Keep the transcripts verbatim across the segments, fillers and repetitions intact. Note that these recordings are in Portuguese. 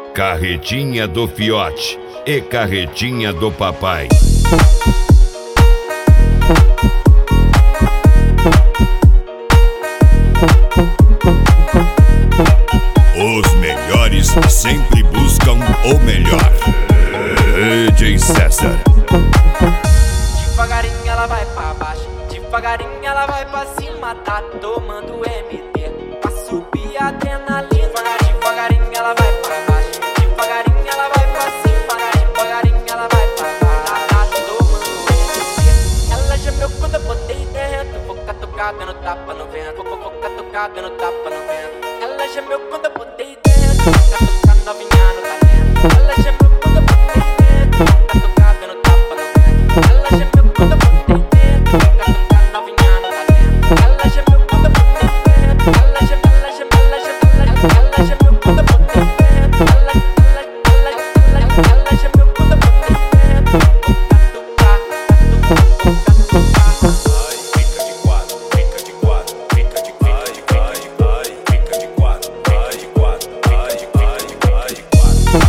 Carretinha do fiote e carretinha do papai. Os melhores sempre buscam o melhor. D J César. Devagarinho ela vai pra baixo, devagarinho ela vai pra cima, tá tomando M D pra subir a adrenalina. Devagarinho ela vai pra baixo, devagarinho ela vai pra cima, devagarinho ela vai pra baixo, tá tomando M D. Ela gemeu quando eu botei dentro, vou catucar dando tapa no vento, vou catucar dando tapa no vento. Ela gemeu quando eu botei dentro, vou catucar novinha no talento. Ela gemeu quando eu botei dentro, vou catucar dando tapa no vento. Ela gemeu quando eu botei dentro, vou catucar novinha no talento. Ela gemeu quando eu botei dentro, ela gemeu, ela gemeu, ela gemeu, ela gemeu quando eu botei dentro. Ela, ela, ela, ela, ela gemeu quando eu botei dentro, vou catucar, catucar, catucar. Fica de quatro, fica de quatro, fica de quatro, fica de quatro, fica de quatro, fica de quatro, fica de quatro,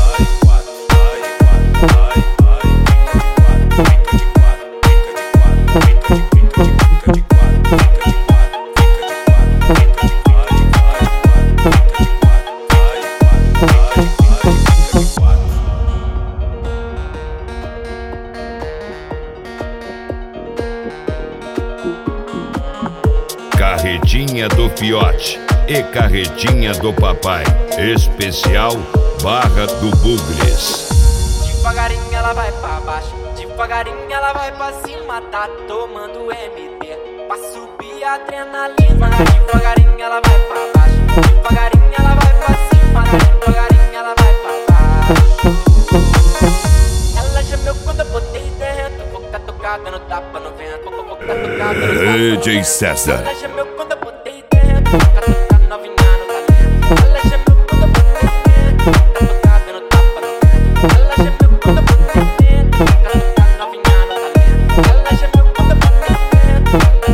Carretinha do fiote e carretinha do papai. Especial Barra do Bugres. Devagarinho ela vai pra baixo, devagarinho ela vai pra cima, tá tomando M D pra subir a adrenalina. Devagarinho ela vai pra baixo, devagarinho ela vai pra cima, devagarinho ela vai pra baixo. Ela gemeu quando eu botei dentro, vou catucar dando tapa no vento, vou catucar dando tapa no D J vento. César. Ela gemeu quando eu botei dentro, vou catucar novinha no talento. Ela gemeu quando eu botei dentro, vou catucar dando tapa no vento. Ela gemeu quando eu botei dentro, vou catucar novinha no talento. Ela gemeu quando eu botei dentro,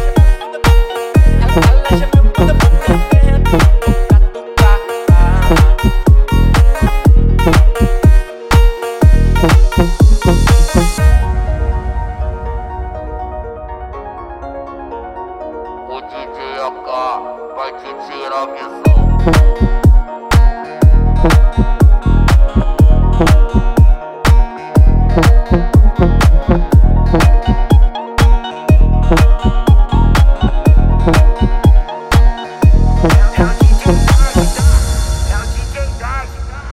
ela gemeu quando eu botei dentro, vou catucar. O D J A K vai te tirar a visão.